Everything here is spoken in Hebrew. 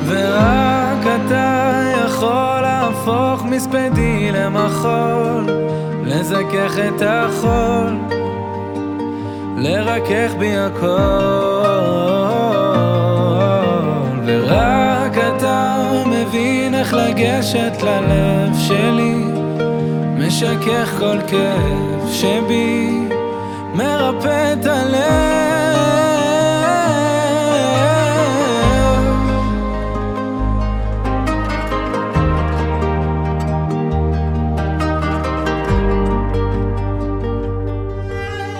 ורק אתה יכול להפוך מספדי למחול, לזכך את החול, לרכך בי הכל. ורק אתה מבין איך לגשת ללב שלי, משכך כל כאב שבי, מרפא את הלב.